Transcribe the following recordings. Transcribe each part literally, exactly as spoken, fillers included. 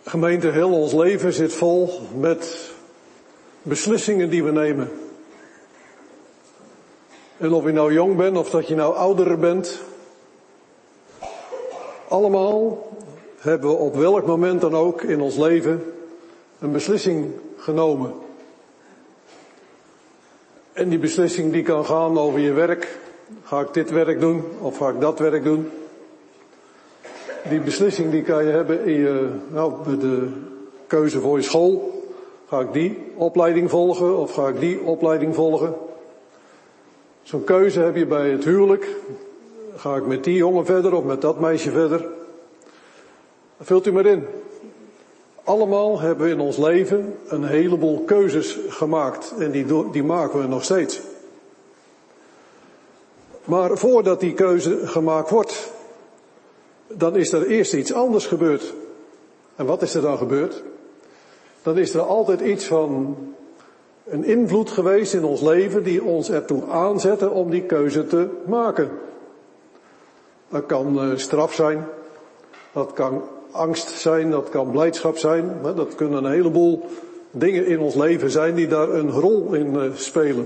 Gemeente, heel ons leven zit vol met beslissingen die we nemen. En of je nou jong bent of dat je nou ouder bent, allemaal hebben we op welk moment dan ook in ons leven een beslissing genomen. En die beslissing die kan gaan over je werk. Ga ik dit werk doen of ga ik dat werk doen? Die beslissing die kan je hebben in je, nou, de keuze voor je school. Ga ik die opleiding volgen of ga ik die opleiding volgen? Zo'n keuze heb je bij het huwelijk. Ga ik met die jongen verder of met dat meisje verder? Vult u maar in. Allemaal hebben we in ons leven een heleboel keuzes gemaakt. En die, die maken we nog steeds. Maar voordat die keuze gemaakt wordt, dan is er eerst iets anders gebeurd. En wat is er dan gebeurd? Dan is er altijd iets van een invloed geweest in ons leven die ons ertoe aanzette om die keuze te maken. Dat kan straf zijn, dat kan angst zijn, dat kan blijdschap zijn. Dat kunnen een heleboel dingen in ons leven zijn die daar een rol in spelen.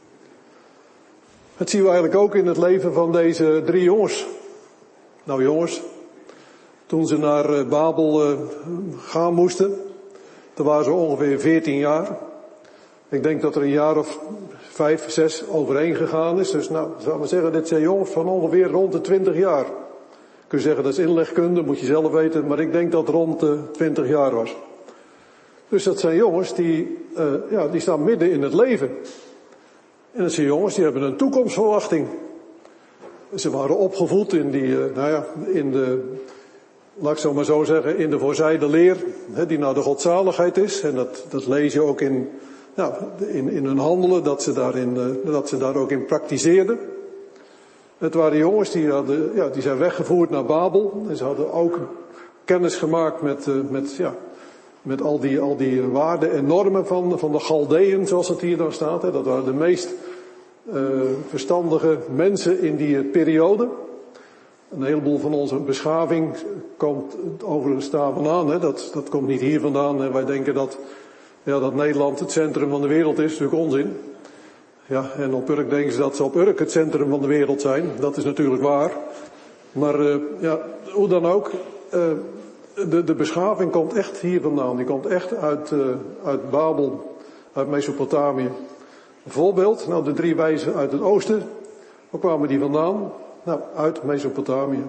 Dat zien we eigenlijk ook in het leven van deze drie jongens. Nou jongens, toen ze naar Babel gaan moesten, toen waren ze ongeveer veertien jaar. Ik denk dat er een jaar of vijf, zes overheen gegaan is. Dus nou, zou maar zeggen, dit zijn jongens van ongeveer rond de twintig jaar. Kun je zeggen, dat is inlegkunde, moet je zelf weten, maar ik denk dat het rond de twintig jaar was. Dus dat zijn jongens die, uh, ja, die staan midden in het leven. En dat zijn jongens die hebben een toekomstverwachting. Ze waren opgevoed in die, uh, nou ja, in de, laat ik zo maar zo zeggen, in de voorzijde leer, hè, die naar de godzaligheid is. En dat, dat lees je ook in, nou, in, in hun handelen, dat ze, daarin, uh, dat ze daar ook in praktiseerden. Het waren jongens die, hadden, ja, die zijn weggevoerd naar Babel. En ze hadden ook kennis gemaakt met, uh, met, ja, met al die, al die waarden en normen van, van de Galdeën, zoals het hier dan staat. Hè. Dat waren de meest uh, verstandige mensen in die periode. Een heleboel van onze beschaving komt over de staan vandaan. Hè. Dat, dat komt niet hier vandaan. Hè. Wij denken dat, ja, dat Nederland het centrum van de wereld is. Dat is natuurlijk onzin. Ja, en op Urk denken ze dat ze op Urk het centrum van de wereld zijn. Dat is natuurlijk waar. Maar uh, ja, hoe dan ook, uh, de, de beschaving komt echt hier vandaan. Die komt echt uit, uh, uit Babel, uit Mesopotamië. Een voorbeeld, nou de drie wijzen uit het oosten. Waar kwamen die vandaan? Nou, uit Mesopotamië.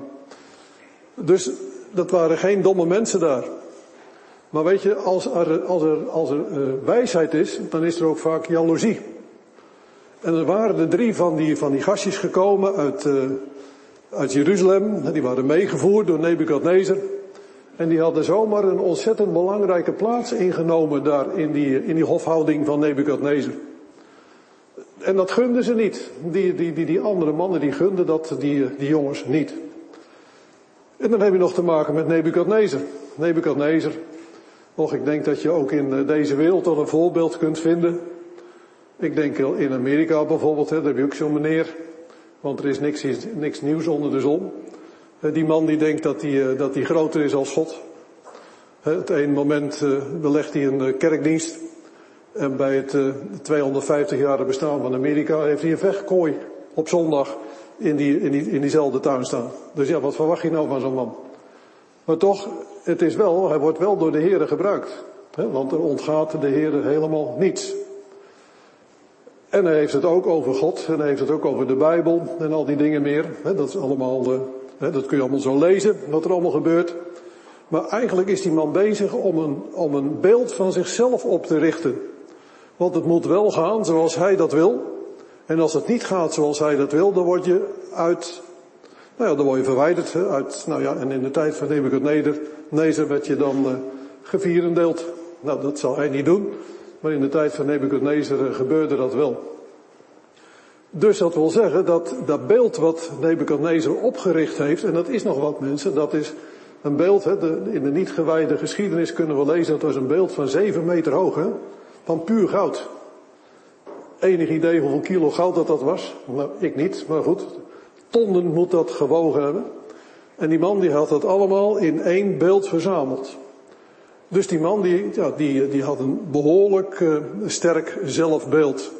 Dus dat waren geen domme mensen daar. Maar weet je, als er, als er, als er uh, wijsheid is, dan is er ook vaak jaloezie. En er waren er drie van die, van die gastjes gekomen uit, uh, uit Jeruzalem. Die waren meegevoerd door Nebukadnezar. En die hadden zomaar een ontzettend belangrijke plaats ingenomen daar in die, in die hofhouding van Nebukadnezar. En dat gunden ze niet. Die, die, die, die andere mannen die gunden dat die, die jongens niet. En dan heb je nog te maken met Nebukadnezar. Nebukadnezar. Och, ik denk dat je ook in deze wereld al een voorbeeld kunt vinden. Ik denk in Amerika bijvoorbeeld, hè, daar heb je ook zo'n meneer. Want er is niks, niks nieuws onder de zon. Die man die denkt dat hij, dat hij groter is als God. Het ene moment uh, belegt hij een kerkdienst. En bij het uh, tweehonderdvijftig jarige bestaan van Amerika heeft hij een vechtkooi op zondag in, die, in, die, in diezelfde tuin staan. Dus ja, wat verwacht je nou van zo'n man? Maar toch, het is wel, hij wordt wel door de Heere gebruikt. Hè, want er ontgaat de Heere helemaal niets. En hij heeft het ook over God. En hij heeft het ook over de Bijbel. En al die dingen meer. Hè, dat is allemaal, uh, hè, dat kun je allemaal zo lezen. Wat er allemaal gebeurt. Maar eigenlijk is die man bezig om een, om een beeld van zichzelf op te richten. Want het moet wel gaan zoals hij dat wil. En als het niet gaat zoals hij dat wil, dan word je uit, nou ja, dan word je verwijderd. Hè, uit, nou ja, en in de tijd van Nebukadnezar werd je dan uh, gevierendeeld. Nou, dat zal hij niet doen. Maar in de tijd van Nebukadnezar uh, gebeurde dat wel. Dus dat wil zeggen dat dat beeld wat Nebukadnezar opgericht heeft, en dat is nog wat mensen, dat is een beeld, hè, de, in de niet gewijde geschiedenis kunnen we lezen, dat was een beeld van zeven meter hoog, hè, van puur goud. Enig idee hoeveel kilo goud dat dat was? Nou, ik niet, maar goed. Tonnen moet dat gewogen hebben. En die man die had dat allemaal in één beeld verzameld. Dus die man die, ja, die, die had een behoorlijk uh, sterk zelfbeeld.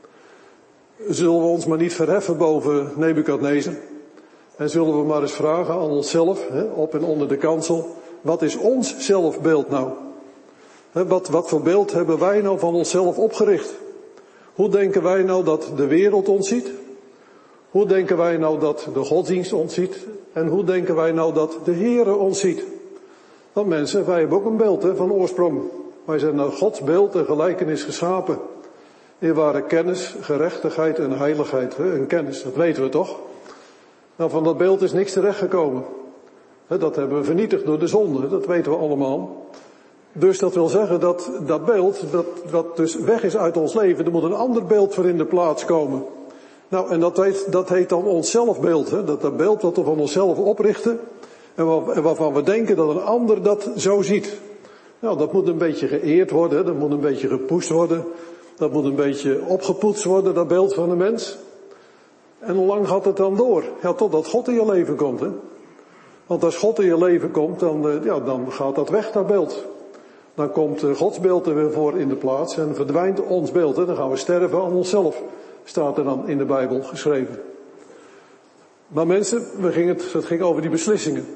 Zullen we ons maar niet verheffen boven Nebukadnezar? En zullen we maar eens vragen aan onszelf, hè, op en onder de kansel, wat is ons zelfbeeld nou? Hè, wat, wat voor beeld hebben wij nou van onszelf opgericht? Hoe denken wij nou dat de wereld ons ziet? Hoe denken wij nou dat de godsdienst ons ziet? En hoe denken wij nou dat de Heere ons ziet? Want mensen, wij hebben ook een beeld hè, van oorsprong. Wij zijn naar Gods beeld en gelijkenis geschapen. In ware kennis, gerechtigheid en heiligheid. Hè, en kennis, dat weten we toch? Nou, van dat beeld is niks terechtgekomen. Hè, dat hebben we vernietigd door de zonde, dat weten we allemaal. Dus dat wil zeggen dat dat beeld, dat, dat dus weg is uit ons leven, er moet een ander beeld voor in de plaats komen. Nou, en dat heet, dat heet dan ons zelfbeeld. Hè? Dat, dat beeld dat we van onszelf oprichten. En, waar, en waarvan we denken dat een ander dat zo ziet. Nou, dat moet een beetje geëerd worden. Hè? Dat moet een beetje gepusht worden. Dat moet een beetje opgepoetst worden, dat beeld van de mens. En hoe lang gaat het dan door? Ja, totdat God in je leven komt. Hè? Want als God in je leven komt, dan, ja, dan gaat dat weg, dat beeld. Dan komt Gods beeld er weer voor in de plaats en verdwijnt ons beeld. Hè? Dan gaan we sterven aan onszelf. Staat er dan in de Bijbel geschreven. Maar mensen, we gingen het, het ging over die beslissingen.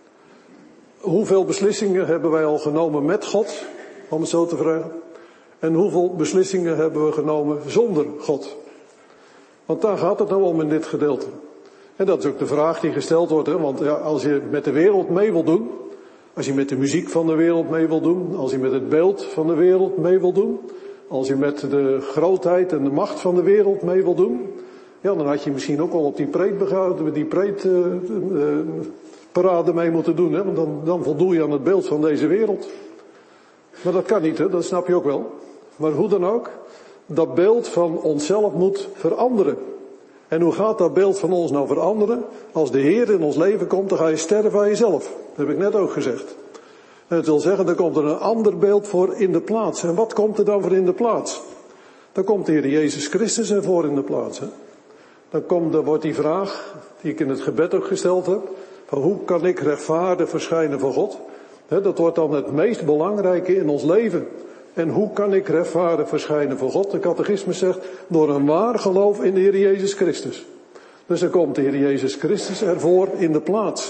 Hoeveel beslissingen hebben wij al genomen met God, om het zo te vragen? En hoeveel beslissingen hebben we genomen zonder God? Want daar gaat het nou om in dit gedeelte. En dat is ook de vraag die gesteld wordt. Hè? Want ja, als je met de wereld mee wil doen, als je met de muziek van de wereld mee wil doen, als je met het beeld van de wereld mee wil doen, als je met de grootheid en de macht van de wereld mee wil doen, ja, dan had je misschien ook wel op die preetparade die preet, uh, uh, parade mee moeten doen, hè? Want dan, dan voldoe je aan het beeld van deze wereld. Maar dat kan niet, hè? Dat snap je ook wel. Maar hoe dan ook, dat beeld van onszelf moet veranderen. En hoe gaat dat beeld van ons nou veranderen? Als de Heer in ons leven komt, dan ga je sterven aan jezelf. Dat heb ik net ook gezegd. En het wil zeggen, er komt er een ander beeld voor in de plaats. En wat komt er dan voor in de plaats? Dan komt de Heer Jezus Christus ervoor in de plaats. Hè? Dan, komt, dan wordt die vraag, die ik in het gebed ook gesteld heb, van hoe kan ik rechtvaardig verschijnen voor God? Hè, dat wordt dan het meest belangrijke in ons leven. En hoe kan ik rechtvaardig verschijnen voor God? De catechismus zegt, door een waar geloof in de Heer Jezus Christus. Dus dan komt de Heer Jezus Christus ervoor in de plaats.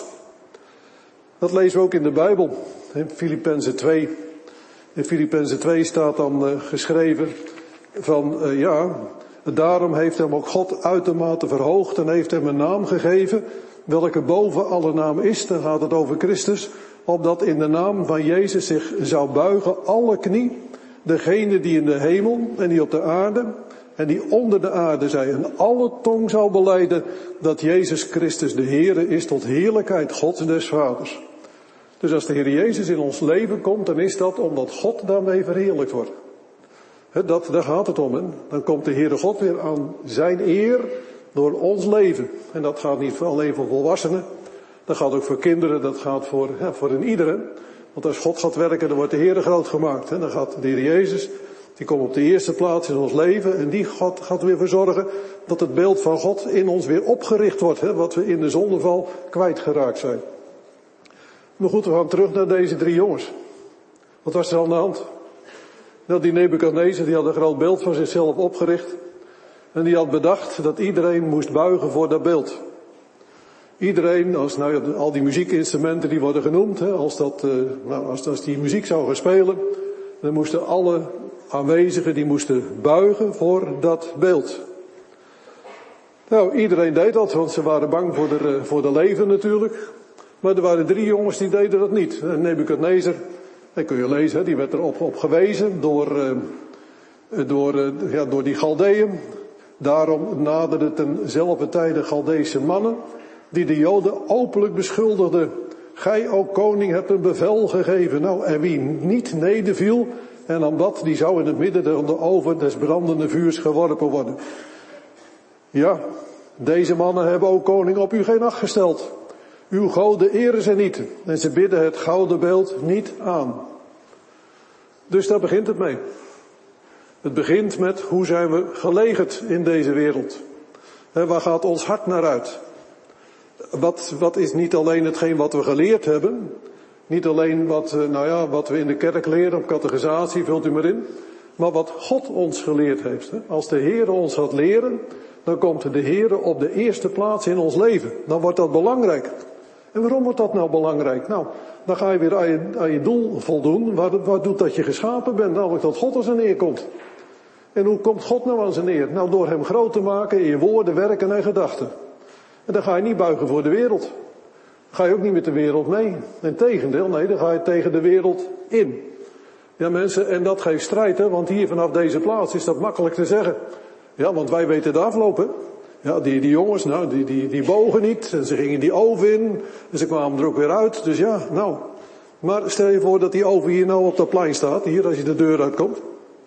Dat lezen we ook in de Bijbel. In Filippenzen twee. In Filippenzen twee staat dan uh, geschreven van, uh, ja, daarom heeft hem ook God uitermate verhoogd en heeft hem een naam gegeven, welke boven alle naam is. Dan gaat het over Christus, opdat in de naam van Jezus zich zou buigen alle knie, degene die in de hemel en die op de aarde en die onder de aarde zijn. En alle tong zou belijden dat Jezus Christus de Heere is tot heerlijkheid Gods des Vaders. Dus als de Heer Jezus in ons leven komt, dan is dat omdat God daarmee verheerlijkt wordt. He, dat, daar gaat het om. Hè? Dan komt de Heere God weer aan zijn eer door ons leven. En dat gaat niet alleen voor volwassenen. Dat gaat ook voor kinderen. Dat gaat voor, ja, voor een iedereen. Want als God gaat werken, dan wordt de Heere groot gemaakt. Hè? Dan gaat de Heer Jezus, die komt op de eerste plaats in ons leven. En die God gaat weer voor zorgen dat het beeld van God in ons weer opgericht wordt. Hè? Wat we in de zondeval kwijtgeraakt zijn. Maar goed, we gaan terug naar deze drie jongens. Wat was er aan de hand? Nou, die Nebukadnezar, die had een groot beeld van zichzelf opgericht. En die had bedacht dat iedereen moest buigen voor dat beeld. Iedereen, als, nou ja, al die muziekinstrumenten die worden genoemd, hè, als, dat, uh, nou, als, als die muziek zou gaan spelen, dan moesten alle aanwezigen, die moesten buigen voor dat beeld. Nou, iedereen deed dat, want ze waren bang voor de, voor de leven natuurlijk. Maar er waren drie jongens die deden dat niet. Nebukadnezar, dat kun je lezen, die werd erop op gewezen door, uh, door, uh, ja, door die Galdeeën. Daarom naderden tenzelfde tijde Galdeese mannen, die de Joden openlijk beschuldigden. Gij, o koning, hebt een bevel gegeven. Nou, en wie niet nederviel, en aan dat, die zou in het midden van de oven des brandende vuurs geworpen worden. Ja, deze mannen hebben, o koning, op u geen acht gesteld. Uw goden eren ze niet, en ze bidden het gouden beeld niet aan. Dus daar begint het mee. Het begint met, hoe zijn we gelegerd in deze wereld? En waar gaat ons hart naar uit? Wat, wat is niet alleen hetgeen wat we geleerd hebben, Niet alleen wat, nou ja, wat we in de kerk leren op catechisatie, vult u maar in. Maar wat God ons geleerd heeft. Als de Heer ons gaat leren, dan komt de Heer op de eerste plaats in ons leven. Dan wordt dat belangrijk. En waarom wordt dat nou belangrijk? Nou, dan ga je weer aan je, aan je doel voldoen. Wat, wat doet dat je geschapen bent? Namelijk dat God aan zijn eer komt. En hoe komt God nou aan zijn eer? Nou, door hem groot te maken in je woorden, werken en gedachten. En dan ga je niet buigen voor de wereld. Dan ga je ook niet met de wereld mee. Integendeel, nee, dan ga je tegen de wereld in. Ja mensen, en dat geeft strijd, hè, want hier vanaf deze plaats is dat makkelijk te zeggen. Ja, want wij weten de afloop, hè. Ja, die, die jongens, nou, die, die, die bogen niet. En ze gingen die oven in. En ze kwamen er ook weer uit. Dus ja, nou. Maar stel je voor dat die oven hier nou op dat plein staat. Hier, als je de deur uitkomt.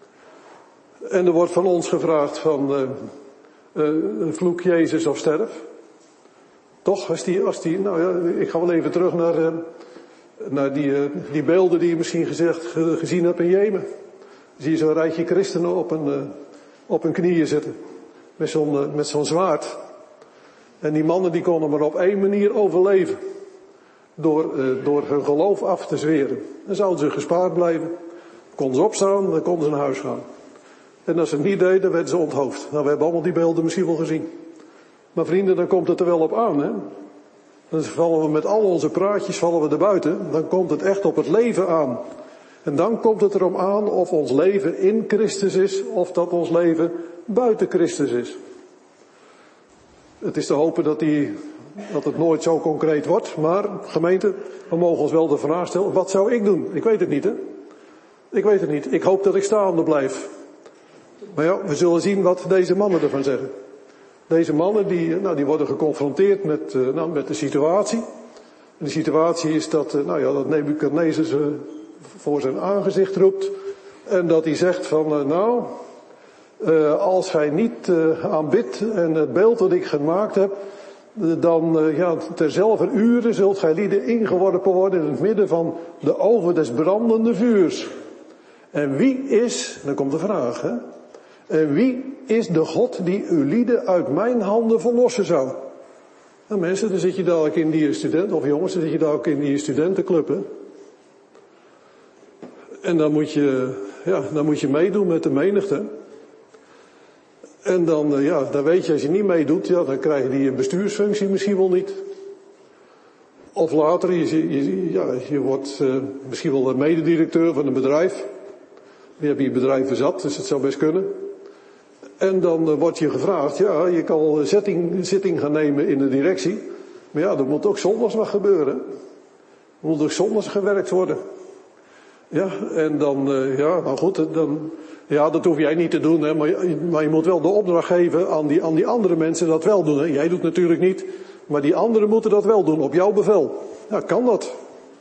En er wordt van ons gevraagd van, uh, uh, vloek Jezus of sterf. Toch, als die, als die, nou ja, ik ga wel even terug naar, uh, naar die, uh, die beelden die je misschien gezegd, gezien hebt in Jemen. Dan zie je zo'n rijtje christenen op een, uh, op hun knieën zitten. Met zo'n, uh, met zo'n zwaard. En die mannen die konden maar op één manier overleven. Door, uh, door hun geloof af te zweren. Dan zouden ze gespaard blijven. Konden ze opstaan, dan konden ze naar huis gaan. En als ze het niet deden, werden ze onthoofd. Nou, we hebben allemaal die beelden misschien wel gezien. Maar vrienden, dan komt het er wel op aan, hè. Dan vallen we met al onze praatjes, vallen we er buiten. Dan komt het echt op het leven aan. En dan komt het erom aan of ons leven in Christus is, of dat ons leven buiten Christus is. Het is te hopen dat, die, dat het nooit zo concreet wordt. Maar gemeente, we mogen ons wel de vraag stellen, wat zou ik doen? Ik weet het niet, hè. Ik weet het niet. Ik hoop dat ik staande blijf. Maar ja, we zullen zien wat deze mannen ervan zeggen. Deze mannen die, nou, die worden geconfronteerd met, uh, nou, met de situatie. En de situatie is dat, uh, nou ja, dat Nebukadnezar ze voor zijn aangezicht roept. En dat hij zegt van, uh, nou, uh, als gij niet uh, aanbidt en het beeld dat ik gemaakt heb, uh, dan, uh, ja, terzelfde uren zult gij lieden ingeworpen worden in het midden van de oven des brandende vuurs. En wie is, dan komt de vraag, hè. En wie is de God die uw lieden uit mijn handen verlossen zou? Nou mensen, dan zit je dadelijk in die student, of jongens, dan zit je dadelijk in die studentenclub, hè. En dan moet je, ja, dan moet je meedoen met de menigte. En dan, ja, dan weet je, als je niet meedoet, ja, dan krijg je die bestuursfunctie misschien wel niet. Of later, je, je, ja, je wordt uh, misschien wel de mededirecteur van een bedrijf. Je hebt je bedrijven zat, dus het zou best kunnen. En dan uh, wordt je gevraagd, ja, je kan wel een zitting, zitting gaan nemen in de directie. Maar ja, er moet ook zondags wat gebeuren. Er moet ook zondags gewerkt worden. Ja, en dan, uh, ja, nou goed, dan, ja, dat hoef jij niet te doen, hè, maar, maar je moet wel de opdracht geven aan die, aan die andere mensen dat wel doen, hè. Jij doet natuurlijk niet, maar die anderen moeten dat wel doen, op jouw bevel. Ja, kan dat?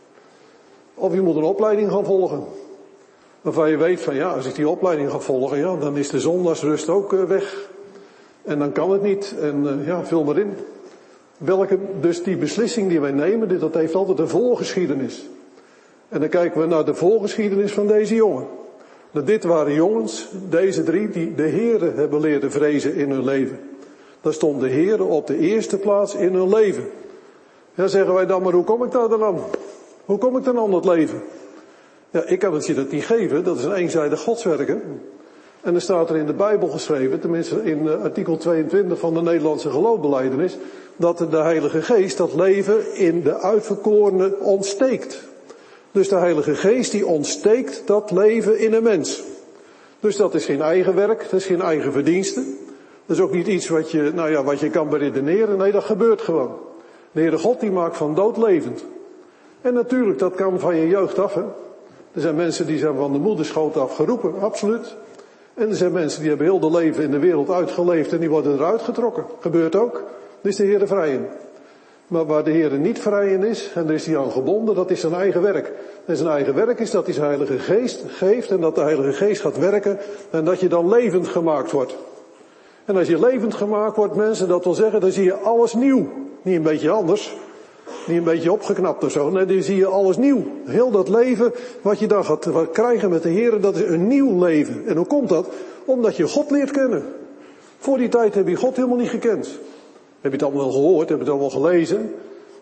Of je moet een opleiding gaan volgen. Waarvan je weet van, ja, als ik die opleiding ga volgen, ja, dan is de zondagsrust ook uh, weg. En dan kan het niet, en uh, ja, vul maar in. Welke, dus die beslissing die wij nemen, dit, dat heeft altijd een voorgeschiedenis. En dan kijken we naar de voorgeschiedenis van deze jongen. Nou, dit waren jongens, deze drie, die de Heere hebben leren vrezen in hun leven. Daar stond de Heere op de eerste plaats in hun leven. Ja, zeggen wij dan, maar hoe kom ik daar dan aan? Hoe kom ik dan aan dat leven? Ja, ik kan het je dat niet geven, dat is een eenzijdig godswerken. En er staat er in de Bijbel geschreven, tenminste in uh, artikel tweeëntwintig van de Nederlandse geloofbelijdenis, dat de Heilige Geest dat leven in de uitverkorene ontsteekt. Dus de Heilige Geest die ontsteekt dat leven in een mens. Dus dat is geen eigen werk, dat is geen eigen verdienste. Dat is ook niet iets wat je, nou ja, wat je kan beredeneren. Nee, dat gebeurt gewoon. De Heere God die maakt van dood levend. En natuurlijk, dat kan van je jeugd af, hè. Er zijn mensen die zijn van de moederschoot af geroepen, absoluut. En er zijn mensen die hebben heel de leven in de wereld uitgeleefd en die worden eruit getrokken. Gebeurt ook. Daar is de Heere vrij in. Maar waar de Heere niet vrij in is, en daar is hij aan gebonden, dat is zijn eigen werk. En zijn eigen werk is dat hij zijn Heilige Geest geeft en dat de Heilige Geest gaat werken en dat je dan levend gemaakt wordt. En als je levend gemaakt wordt, mensen, dat wil zeggen, dan zie je alles nieuw. Niet een beetje anders. Niet een beetje opgeknapt of zo. Nee, dan zie je alles nieuw. Heel dat leven wat je dan gaat wat krijgen met de Heer, dat is een nieuw leven. En hoe komt dat? Omdat je God leert kennen. Voor die tijd heb je God helemaal niet gekend. Heb je het allemaal wel gehoord, heb je het allemaal gelezen.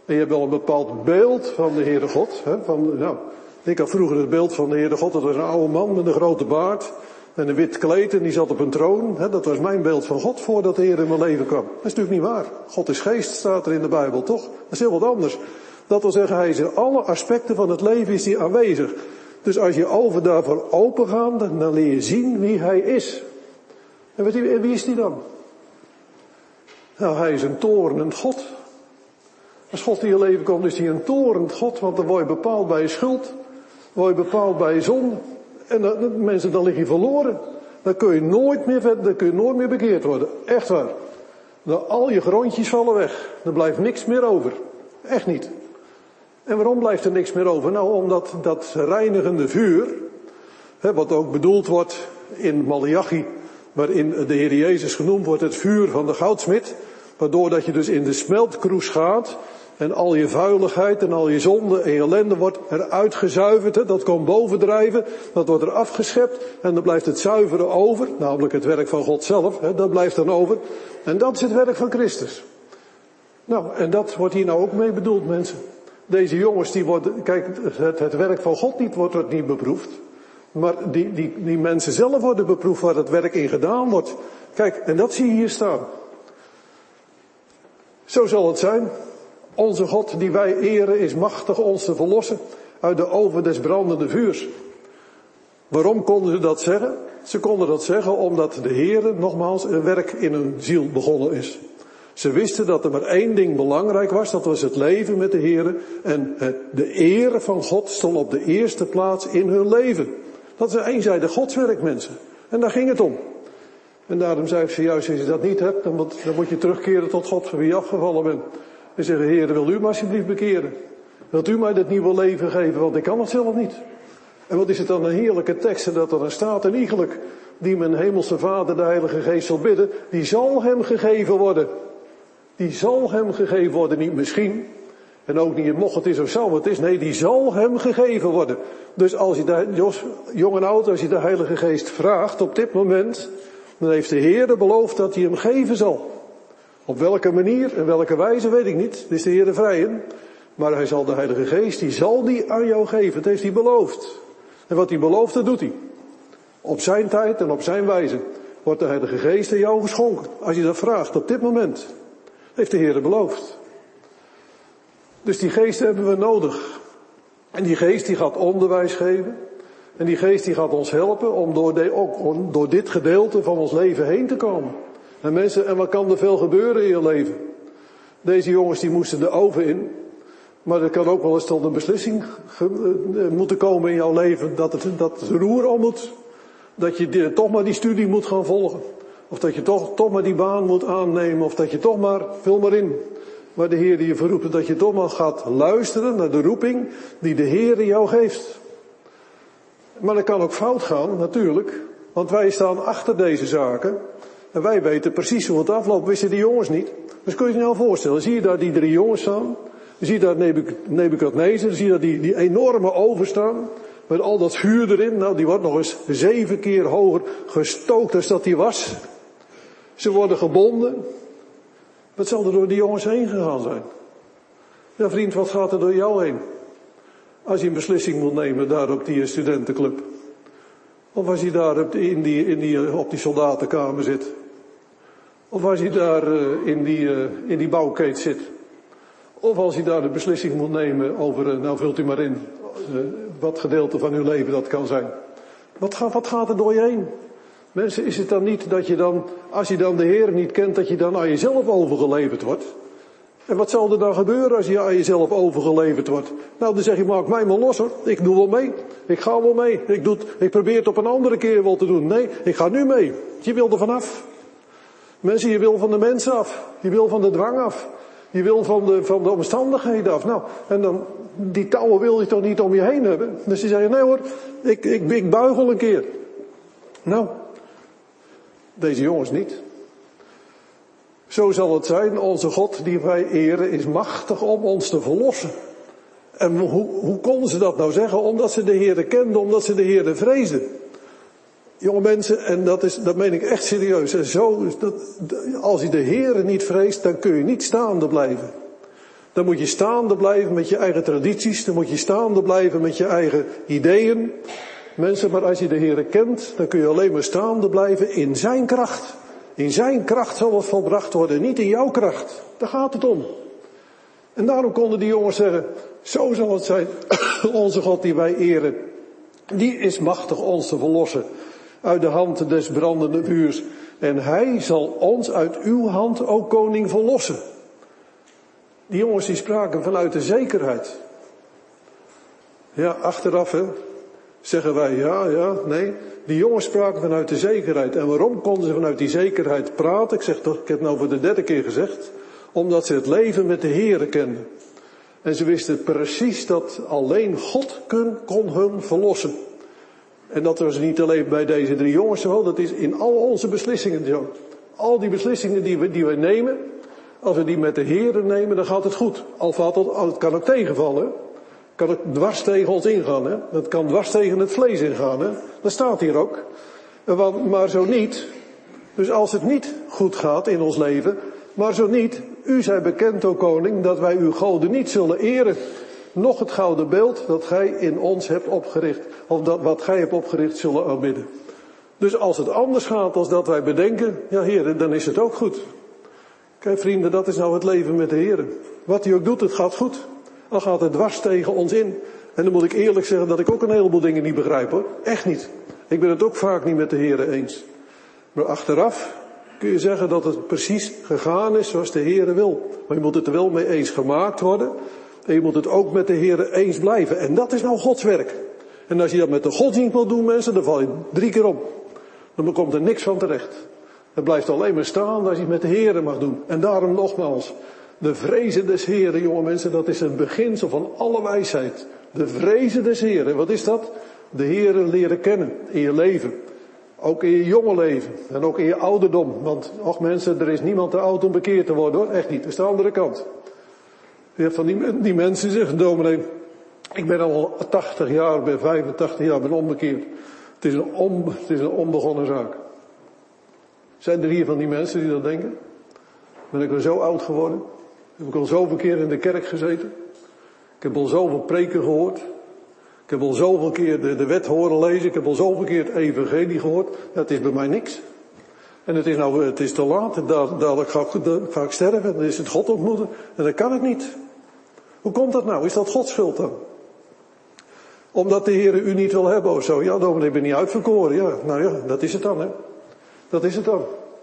En je hebt wel een bepaald beeld van de Heere God. Hè? Van, nou, ik had vroeger het beeld van de Heere God. Dat was een oude man met een grote baard. En een wit kleed en die zat op een troon. Hè? Dat was mijn beeld van God voordat de Heer in mijn leven kwam. Dat is natuurlijk niet waar. God is geest, staat er in de Bijbel, toch? Dat is heel wat anders. Dat wil zeggen, hij is in alle aspecten van het leven is hij aanwezig. Dus als je ogen daarvoor open gaan, dan leer je zien wie hij is. En weet je, wie is die dan? Nou, hij is een torenend God. Als God in je leven komt, is hij een torenend God, want dan word je bepaald bij je schuld. Dan word je bepaald bij je zonde. En dan, mensen, dan lig je verloren. Dan kun je nooit meer verder, dan kun je nooit meer bekeerd worden. Echt waar. Dan al je grondjes vallen weg. Er blijft niks meer over. Echt niet. En waarom blijft er niks meer over? Nou, omdat dat reinigende vuur, hè, wat ook bedoeld wordt in Maleachi, waarin de Heer Jezus genoemd wordt, het vuur van de goudsmid, waardoor dat je dus in de smeltkroes gaat en al je vuiligheid en al je zonde en je ellende wordt eruit gezuiverd. Hè, dat komt bovendrijven, dat wordt er afgeschept en dan blijft het zuivere over, namelijk het werk van God zelf, hè, dat blijft dan over. En dat is het werk van Christus. Nou, en dat wordt hier nou ook mee bedoeld, mensen. Deze jongens, die worden, kijk, het, het werk van God niet, wordt het niet beproefd. Maar die, die, die mensen zelf worden beproefd waar het werk in gedaan wordt. Kijk, en dat zie je hier staan. Zo zal het zijn. Onze God die wij eren is machtig ons te verlossen uit de oven des brandende vuurs. Waarom konden ze dat zeggen? Ze konden dat zeggen omdat de Heere nogmaals een werk in hun ziel begonnen is. Ze wisten dat er maar één ding belangrijk was, dat was het leven met de Heere. En de ere van God stond op de eerste plaats in hun leven. Dat is een eenzijdig godswerk, mensen. En daar ging het om. En daarom zei ik zojuist, als je dat niet hebt, dan moet, dan moet je terugkeren tot God van wie je afgevallen bent. En zeggen, Heere, wil u me alsjeblieft bekeren? Wilt u mij dit nieuwe leven geven, want ik kan het zelf niet. En wat is het dan een heerlijke tekst, dat er dan staat, en iegelijk die mijn hemelse Vader, de Heilige Geest zal bidden, die zal hem gegeven worden. Die zal hem gegeven worden, niet misschien. En ook niet mocht het is of zou het is. Nee, die zal hem gegeven worden. Dus als je de, Jos, jong en oud, als je de Heilige Geest vraagt op dit moment, dan heeft de Heer beloofd dat hij hem geven zal. Op welke manier en welke wijze weet ik niet. Het is de Heer de vrije. Maar hij zal de Heilige Geest, die zal die aan jou geven. Dat heeft hij beloofd. En wat hij belooft, dat doet hij. Op zijn tijd en op zijn wijze wordt de Heilige Geest aan jou geschonken. Als je dat vraagt op dit moment. Heeft de Heer beloofd. Dus die geest hebben we nodig. En die geest die gaat onderwijs geven. En die geest die gaat ons helpen om door, de, ook, om door dit gedeelte van ons leven heen te komen. En mensen, en wat kan er veel gebeuren in je leven? Deze jongens die moesten de oven in. Maar er kan ook wel eens tot een beslissing ge, uh, moeten komen in jouw leven dat het, dat het roer om moet. Dat je die, toch maar die studie moet gaan volgen. Of dat je toch, toch maar die baan moet aannemen. Of dat je toch maar, vul maar in, waar de Heer je verroept. Dat je toch maar gaat luisteren naar de roeping die de Heer jou geeft. Maar dat kan ook fout gaan, natuurlijk. Want wij staan achter deze zaken. En wij weten precies hoe het afloopt. Wisten die jongens niet. Dus kun je je nou voorstellen. Zie je daar die drie jongens staan. Zie je daar Nebukadnezar. Zie je daar die, die enorme oven staan. Met al dat vuur erin. Nou, die wordt nog eens zeven keer hoger gestookt als dat die was. Ze worden gebonden. Wat zal er door die jongens heen gegaan zijn? Ja, vriend, wat gaat er door jou heen? Als je een beslissing moet nemen daar op die studentenclub. Of als je daar op die, in die, in die, op die soldatenkamer zit. Of als je daar uh, in die, uh, in die bouwkeet zit. Of als je daar de beslissing moet nemen over, uh, nou vult u maar in, uh, wat gedeelte van uw leven dat kan zijn. Wat gaat, wat gaat er door je heen? Mensen, is het dan niet dat je dan, als je dan de Heer niet kent, dat je dan aan jezelf overgeleverd wordt? En wat zal er dan gebeuren als je aan jezelf overgeleverd wordt? Nou, dan zeg je, maak mij maar los hoor. Ik doe wel mee. Ik ga wel mee. Ik, doe het, ik probeer het op een andere keer wel te doen. Nee, ik ga nu mee. Je wil er vanaf. Mensen, je wil van de mensen af. Je wil van de dwang af. Je wil van de, van de omstandigheden af. Nou, en dan, die touwen wil je toch niet om je heen hebben? Dus die zeggen, nee hoor, ik, ik, ik buig wel een keer. Nou, deze jongens niet. Zo zal het zijn, onze God die wij eren is machtig om ons te verlossen. En hoe, hoe konden ze dat nou zeggen? Omdat ze de Heere kenden, omdat ze de Heere vreesden. Jonge mensen, en dat is, dat meen ik echt serieus. En zo, dat, als je de Heere niet vreest, dan kun je niet staande blijven. Dan moet je staande blijven met je eigen tradities. Dan moet je staande blijven met je eigen ideeën. Mensen, maar als je de Heere kent, dan kun je alleen maar staande blijven in zijn kracht. In zijn kracht zal het volbracht worden, niet in jouw kracht. Daar gaat het om. En daarom konden die jongens zeggen, zo zal het zijn, onze God die wij eren, die is machtig ons te verlossen uit de hand des brandende vuurs. En hij zal ons uit uw hand, o koning, verlossen. Die jongens die spraken vanuit de zekerheid. Ja, achteraf hè, zeggen wij ja, ja, nee. Die jongens spraken vanuit de zekerheid. En waarom konden ze vanuit die zekerheid praten? Ik zeg toch, ik heb het nou voor de derde keer gezegd. Omdat ze het leven met de Heere kenden. En ze wisten precies dat alleen God kon, kon hun verlossen. En dat was niet alleen bij deze drie jongens zo, dat is in al onze beslissingen zo. Al die beslissingen die we, die we nemen, als we die met de Heere nemen, dan gaat het goed. Al valt het, al het kan ook tegenvallen. Kan het dwars tegen ons ingaan, hè? Dat kan dwars tegen het vlees ingaan, hè? Dat staat hier ook. Maar zo niet. Dus als het niet goed gaat in ons leven, maar zo niet, u zij bekend, o koning, dat wij uw goden niet zullen eren, noch het gouden beeld dat gij in ons hebt opgericht, of dat wat gij hebt opgericht zullen aanbidden. Dus als het anders gaat als dat wij bedenken, ja heren, dan is het ook goed. Kijk vrienden, dat is nou het leven met de Heren. Wat hij ook doet, het gaat goed. Al gaat het dwars tegen ons in. En dan moet ik eerlijk zeggen dat ik ook een heleboel dingen niet begrijp hoor. Echt niet. Ik ben het ook vaak niet met de Heren eens. Maar achteraf kun je zeggen dat het precies gegaan is zoals de Heere wil. Maar je moet het er wel mee eens gemaakt worden. En je moet het ook met de Heere eens blijven. En dat is nou Gods werk. En als je dat met de godsdienst wil doen mensen, dan val je drie keer om. Dan komt er niks van terecht. Het blijft alleen maar staan als je het met de Heere mag doen. En daarom nogmaals, de vrezen des Heeren, jonge mensen, dat is het beginsel van alle wijsheid. De vrezen des Heeren, wat is dat? De Heere leren kennen in je leven. Ook in je jonge leven. En ook in je ouderdom. Want, och mensen, er is niemand te oud om bekeerd te worden hoor. Echt niet, dat is de andere kant. Je hebt van die, die mensen zeggen, dominee, ik ben al tachtig jaar, ik ben vijfentachtig jaar, ben onbekeerd. Het is een, on, het is een onbegonnen zaak. Zijn er hier van die mensen die dat denken? Ben ik al zo oud geworden? Heb ik al zoveel keer in de kerk gezeten? Ik heb al zoveel preken gehoord? Ik heb al zoveel keer de, de wet horen lezen? Ik heb al zoveel keer het evangelie gehoord? Ja, het is bij mij niks. En het is nou, het is te laat. Dadelijk ga ik, ga ik sterven. Dan is het God ontmoeten. En dat kan ik niet. Hoe komt dat nou? Is dat Gods schuld dan? Omdat de Heer u niet wil hebben of zo. Ja, dominee, ik ben niet uitverkoren. Ja, nou ja, dat is het dan, hè. Dat is het dan.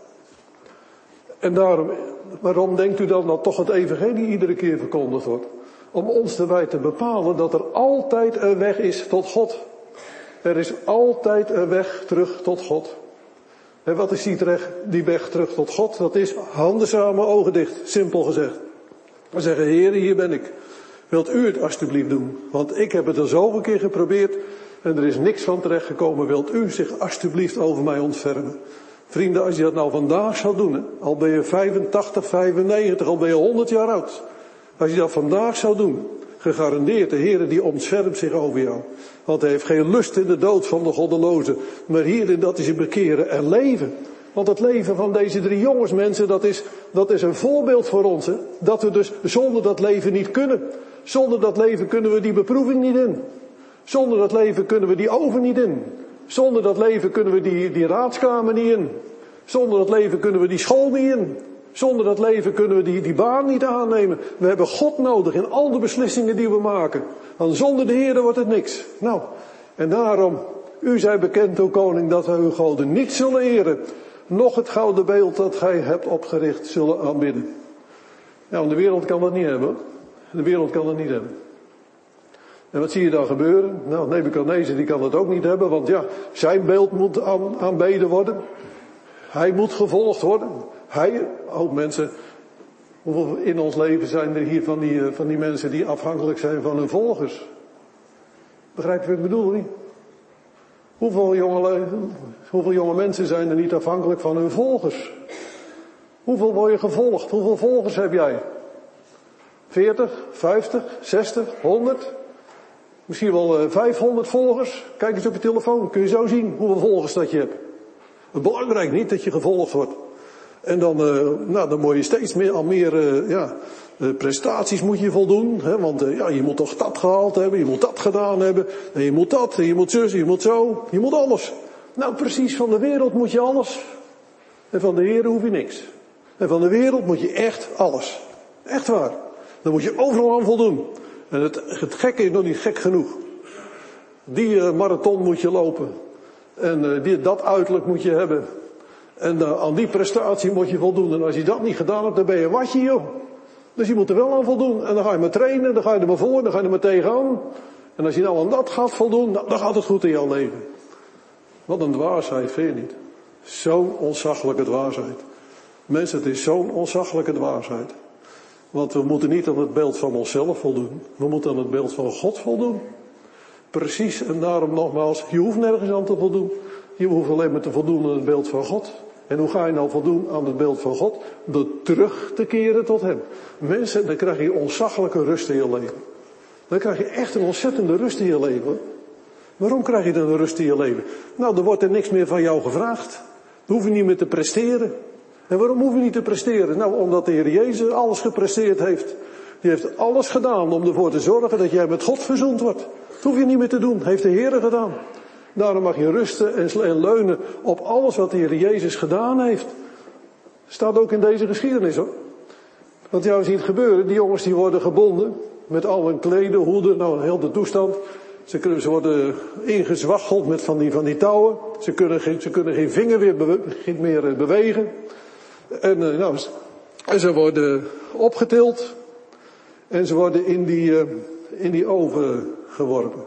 En daarom, waarom denkt u dan dat toch het evangelie iedere keer verkondigd wordt? Om ons erbij te bepalen dat er altijd een weg is tot God. Er is altijd een weg terug tot God. En wat is die, terecht, die weg terug tot God? Dat is handen samen, ogen dicht, simpel gezegd. We zeggen, Heer, hier ben ik. Wilt u het alstublieft doen? Want ik heb het er zoveel keer geprobeerd en er is niks van terechtgekomen. Wilt u zich alstublieft over mij ontfermen? Vrienden, als je dat nou vandaag zou doen, hè, al ben je vijfentachtig, vijfennegentig, al ben je honderd jaar oud. Als je dat vandaag zou doen, gegarandeerd, de Heer die ontfermt zich over jou. Want hij heeft geen lust in de dood van de goddelozen, maar hierin dat is je bekeren en leven. Want het leven van deze drie jongens, mensen, dat is, dat is een voorbeeld voor ons. Hè? Dat we dus zonder dat leven niet kunnen. Zonder dat leven kunnen we die beproeving niet in. Zonder dat leven kunnen we die oven niet in. Zonder dat leven kunnen we die, die raadskamer niet in. Zonder dat leven kunnen we die school niet in. Zonder dat leven kunnen we die, die baan niet aannemen. We hebben God nodig in al de beslissingen die we maken. Want zonder de Heer wordt het niks. Nou, en daarom, u zij bekend, o koning, dat wij uw goden niet zullen eren. Nog het gouden beeld dat gij hebt opgericht zullen aanbidden. Ja, want de wereld kan dat niet hebben. De wereld kan dat niet hebben. En wat zie je dan gebeuren? Nou, Nebukadnezar die kan dat ook niet hebben, want ja, zijn beeld moet aan, aanbeden worden. Hij moet gevolgd worden. Hij, ook mensen, hoeveel in ons leven zijn er hier van die, van die mensen die afhankelijk zijn van hun volgers? Begrijp je wat ik bedoel, niet? Hoeveel jonge, hoeveel jonge mensen zijn er niet afhankelijk van hun volgers? Hoeveel word je gevolgd? Hoeveel volgers heb jij? veertig, vijftig, zestig, honderd? Misschien wel vijfhonderd volgers? Kijk eens op je telefoon, kun je zo zien hoeveel volgers dat je hebt. Het is belangrijk niet dat je gevolgd wordt. En dan, uh, nou, dan moet je steeds meer, al meer, uh, ja, uh, prestaties moet je voldoen. Hè, want uh, ja, je moet toch dat gehaald hebben, je moet dat gedaan hebben. En je moet dat, en je moet zus, je moet zo, je moet alles. Nou, precies, van de wereld moet je alles. En van de Heer hoef je niks. En van de wereld moet je echt alles. Echt waar. Dan moet je overal aan voldoen. En het, het gekke is nog niet gek genoeg. Die uh, marathon moet je lopen. En uh, die, dat uiterlijk moet je hebben. En uh, aan die prestatie moet je voldoen. En als je dat niet gedaan hebt, dan ben je watje, joh. Dus je moet er wel aan voldoen. En dan ga je maar trainen, dan ga je er maar voor, dan ga je er maar tegenaan. En als je nou aan dat gaat voldoen, nou, dan gaat het goed in jouw leven. Wat een dwaasheid, vind je niet? Zo'n ontzaglijke dwaasheid. Mensen, het is zo'n ontzaglijke dwaasheid. Want we moeten niet aan het beeld van onszelf voldoen. We moeten aan het beeld van God voldoen. Precies, en daarom nogmaals, je hoeft nergens aan te voldoen. Je hoeft alleen maar te voldoen aan het beeld van God. En hoe ga je nou voldoen aan het beeld van God? Door terug te keren tot Hem. Mensen, dan krijg je ontzaglijke rust in je leven. Dan krijg je echt een ontzettende rust in je leven. Waarom krijg je dan een rust in je leven? Nou, er wordt er niks meer van jou gevraagd. Dan hoef je niet meer te presteren. En waarom hoef je niet te presteren? Nou, omdat de Heer Jezus alles gepresteerd heeft. Die heeft alles gedaan om ervoor te zorgen dat jij met God verzoend wordt. Dat hoef je niet meer te doen, heeft de Heer gedaan. Daarom mag je rusten en leunen op alles wat de Heer Jezus gedaan heeft. Staat ook in deze geschiedenis, hoor. Want jou ziet gebeuren, die jongens die worden gebonden. Met al hun kleden, hoeden, nou heel de toestand. Ze, kunnen, ze worden ingezwaggeld met van die, van die touwen. Ze kunnen, geen, ze kunnen geen vinger weer bewe, geen meer bewegen. En, uh, nou, en ze worden opgetild. En ze worden in die, uh, in die oven geworpen.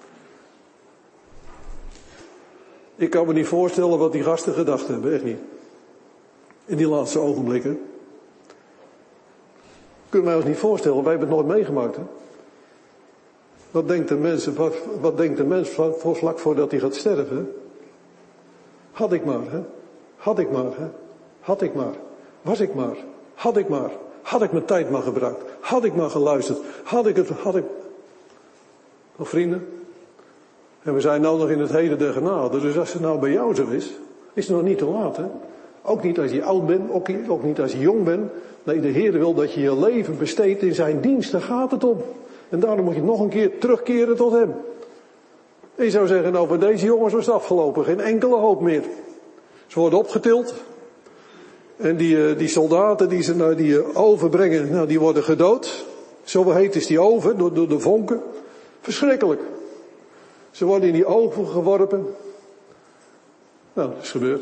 Ik kan me niet voorstellen wat die gasten gedacht hebben, echt niet. In die laatste ogenblikken. Kunnen wij ons niet voorstellen, wij hebben het nooit meegemaakt, hè. Wat denkt de mens, wat, wat denkt de mens voor vlak voordat hij gaat sterven? Had ik maar, hè? Had ik maar, hè? Had ik maar. Was ik maar. Had ik maar. Had ik mijn tijd maar gebruikt. Had ik maar geluisterd. Had ik het, had ik... Oh, vrienden. En we zijn nou nog in het heden der genade. Dus als het nou bij jou zo is, is het nog niet te laat, hè? Ook niet als je oud bent, ook, ook niet als je jong bent. Nee, de Heer wil dat je je leven besteedt in zijn dienst. Daar gaat het om. En daarom moet je nog een keer terugkeren tot Hem. En je zou zeggen, nou voor deze jongens was het afgelopen. Geen enkele hoop meer. Ze worden opgetild. En die, die soldaten die ze naar die oven brengen, nou die worden gedood. Zo heet is die oven, door, door de vonken. Verschrikkelijk. Ze worden in die oven geworpen. Nou, dat is gebeurd.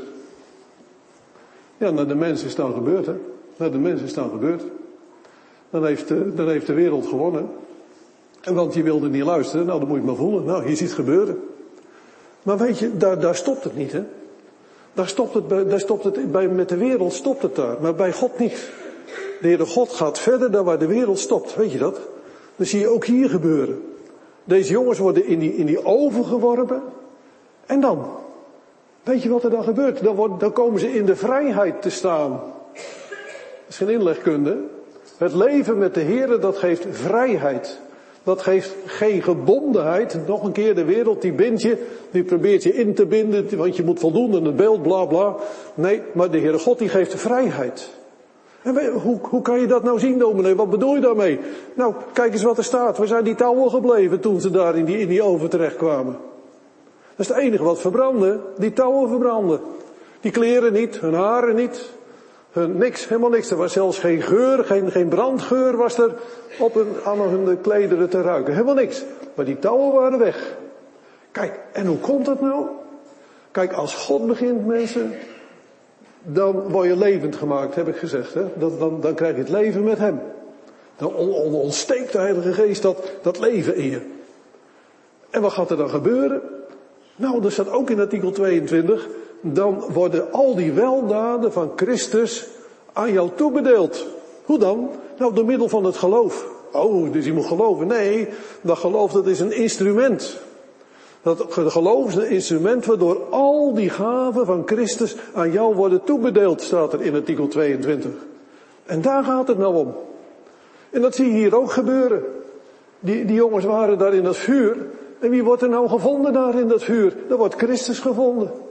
Ja, naar de mens is het dan gebeurd, hè. Naar de mens is het dan gebeurd. Dan heeft, dan heeft de wereld gewonnen. En want je wilde niet luisteren, nou dan moet je het maar voelen. Nou, je ziet het gebeuren. Maar weet je, daar, daar stopt het niet, hè. Daar stopt het, bij, daar stopt het bij, met de wereld stopt het daar, maar bij God niet. De Heere God gaat verder dan waar de wereld stopt, weet je dat? Dat zie je ook hier gebeuren. Deze jongens worden in die, in die oven geworpen. En dan, weet je wat er dan gebeurt? Dan, wordt, dan komen ze in de vrijheid te staan. Dat is geen inlegkunde. Het leven met de Heere, dat geeft vrijheid. Dat geeft geen gebondenheid. Nog een keer, de wereld die bindt je, die probeert je in te binden, want je moet voldoen aan het beeld, bla bla. Nee, maar de Heere God die geeft de vrijheid. En we, hoe, hoe kan je dat nou zien, dominee? Wat bedoel je daarmee? Nou, kijk eens wat er staat. Waar zijn die touwen gebleven toen ze daar in die, in die oven terechtkwamen? Dat is het enige wat verbrandde. Die touwen verbranden. Die kleren niet, hun haren niet. Hun, niks, helemaal niks. Er was zelfs geen geur, geen, geen brandgeur was er op hun, aan hun klederen te ruiken. Helemaal niks. Maar die touwen waren weg. Kijk, en hoe komt dat nou? Kijk, als God begint, mensen, dan word je levend gemaakt, heb ik gezegd. Hè? Dat, dan, dan krijg je het leven met Hem. Dan on, on, ontsteekt de Heilige Geest dat, dat leven in je. En wat gaat er dan gebeuren? Nou, er staat ook in artikel tweeëntwintig... dan worden al die weldaden van Christus aan jou toebedeeld. Hoe dan? Nou, door middel van het geloof. Oh, dus je moet geloven. Nee, dat geloof dat is een instrument. Dat geloof is een instrument waardoor al die gaven van Christus aan jou worden toebedeeld, staat er in artikel tweeëntwintig. En daar gaat het nou om. En dat zie je hier ook gebeuren. Die, die jongens waren daar in dat vuur. En wie wordt er nou gevonden daar in dat vuur? Daar wordt Christus gevonden.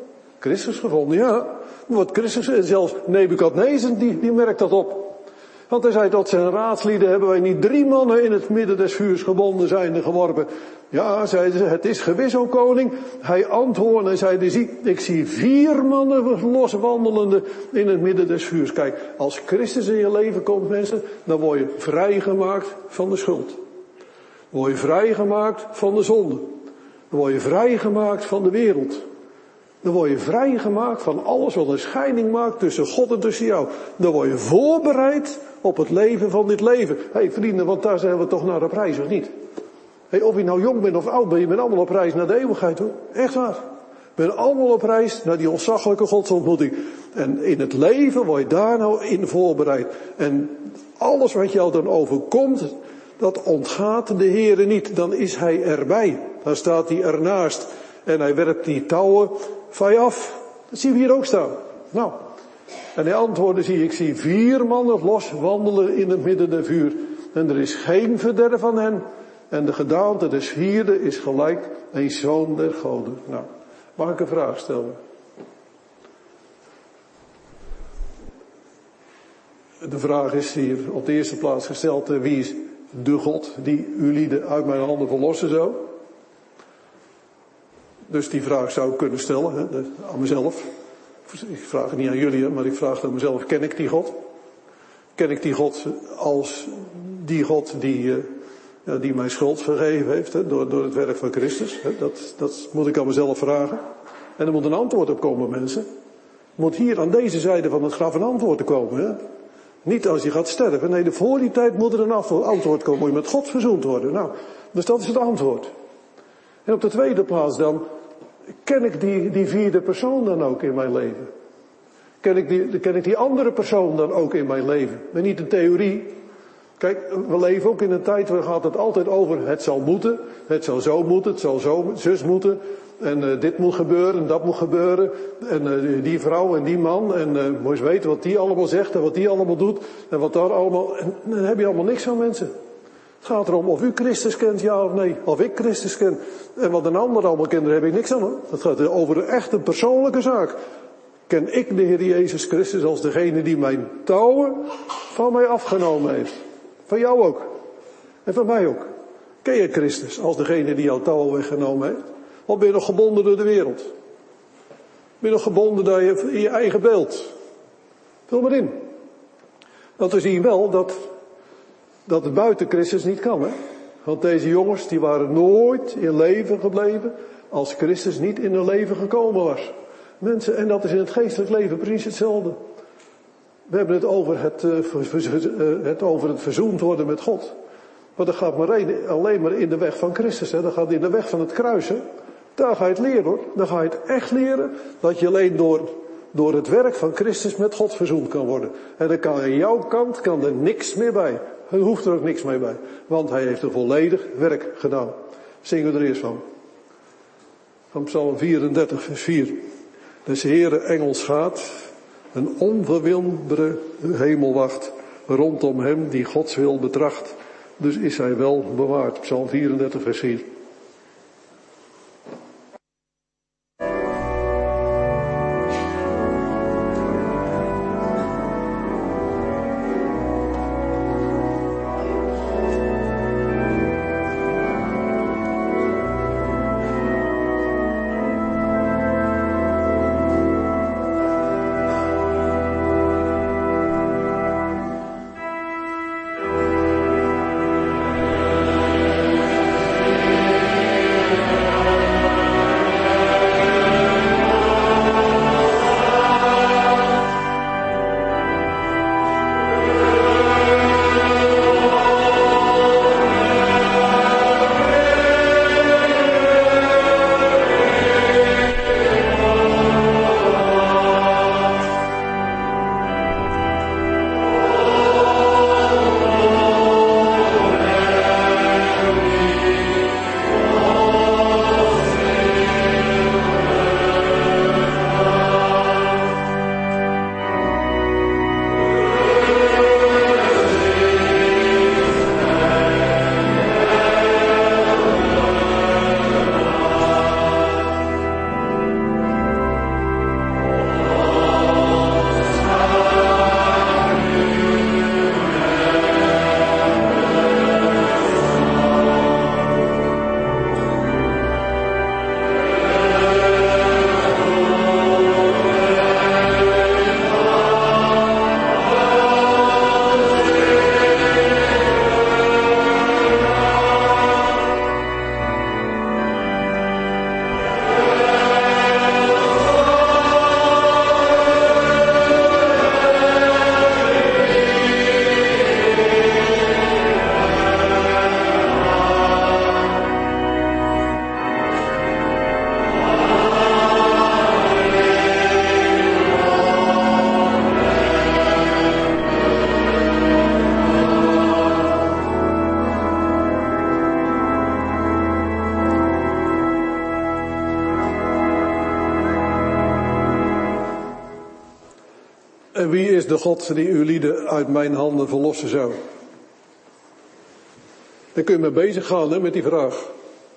Christus gevonden, ja. Wordt Christus, en zelfs Nebukadnezar, die, die merkt dat op. Want hij zei tot zijn raadslieden, hebben wij niet drie mannen in het midden des vuurs gebonden zijnde geworpen? Ja, zeiden ze, het is gewis, o koning. Hij antwoordde en zei, zie, ik zie vier mannen loswandelende in het midden des vuurs. Kijk, als Christus in je leven komt, mensen, dan word je vrijgemaakt van de schuld. Dan word je vrijgemaakt van de zonde. Dan word je vrijgemaakt van de wereld. Dan word je vrijgemaakt van alles wat een scheiding maakt tussen God en tussen jou. Dan word je voorbereid op het leven van dit leven. Hé hey, vrienden, want daar zijn we toch naar op reis, of niet? Hey, of je nou jong bent of oud bent, je bent allemaal op reis naar de eeuwigheid, hoor. Echt waar. We zijn allemaal op reis naar die ontzaglijke godsontmoeting. En in het leven word je daar nou in voorbereid. En alles wat jou dan overkomt, dat ontgaat de Heere niet. Dan is hij erbij. Dan staat hij ernaast. En hij werpt die touwen van je af. Dat zien we hier ook staan. Nou. En hij antwoordde, zie ik zie vier mannen los wandelen in het midden der vuur. En er is geen verderf van hen. En de gedaante des vierde is gelijk een zoon der goden. Nou, mag ik een vraag stellen? De vraag is hier op de eerste plaats gesteld, wie is de God die u lieden uit mijn handen verlossen zou? Dus die vraag zou ik kunnen stellen, hè, aan mezelf. Ik vraag het niet aan jullie, maar ik vraag het aan mezelf. Ken ik die God? Ken ik die God als die God die, uh, ja, die mij schuld vergeven heeft, hè, door, door het werk van Christus? Hè? Dat, dat moet ik aan mezelf vragen. En er moet een antwoord op komen, mensen. Er moet hier aan deze zijde van het graf een antwoord komen. Hè? Niet als je gaat sterven. Nee, voor die tijd moet er een antwoord komen. Moet je met God verzoend worden. Nou, dus dat is het antwoord. En op de tweede plaats dan, ken ik die, die vierde persoon dan ook in mijn leven? Ken ik, die, ken ik die andere persoon dan ook in mijn leven? Maar niet een theorie. Kijk, we leven ook in een tijd waar gaat het altijd over het zal moeten. Het zal zo moeten, het zal zo, zus moeten. En uh, dit moet gebeuren en dat moet gebeuren. En uh, die vrouw en die man. En uh, moet je eens weten wat die allemaal zegt en wat die allemaal doet. En wat daar allemaal. En dan heb je allemaal niks aan, mensen. Het gaat erom of u Christus kent, ja of nee. Of ik Christus ken. En wat een ander allemaal kent, daar heb ik niks aan, hoor. Het gaat over een echt een persoonlijke zaak. Ken ik de Heer Jezus Christus als degene die mijn touwen van mij afgenomen heeft. Van jou ook. En van mij ook. Ken je Christus als degene die jouw touwen weggenomen heeft? Of ben je nog gebonden door de wereld? Ben je nog gebonden door je, in je eigen beeld? Vul maar in. Want we zien wel dat, dat het buiten Christus niet kan, hè? Want deze jongens die waren nooit in leven gebleven als Christus niet in hun leven gekomen was. Mensen, en dat is in het geestelijk leven precies hetzelfde. We hebben het over het, uh, het, over het verzoend worden met God. Maar dat gaat maar alleen maar in de weg van Christus. Hè. Dat gaat in de weg van het kruis. Hè. Daar ga je het leren, hoor. Dan ga je het echt leren dat je alleen door, door het werk van Christus met God verzoend kan worden. En dan kan aan jouw kant kan er niks meer bij. Er hoeft er ook niks meer bij. Want hij heeft een volledig werk gedaan. Zingen we er eerst van. Van Psalm vierendertig vers vier. Des Heere engelschaat, een onverwilbare hemelwacht rondom hem die Gods wil betracht. Dus is hij wel bewaard. Psalm vierendertig vers vier. En wie is de God die uw lieden uit mijn handen verlossen zou? Dan kun je mee bezig gaan, hè, met die vraag.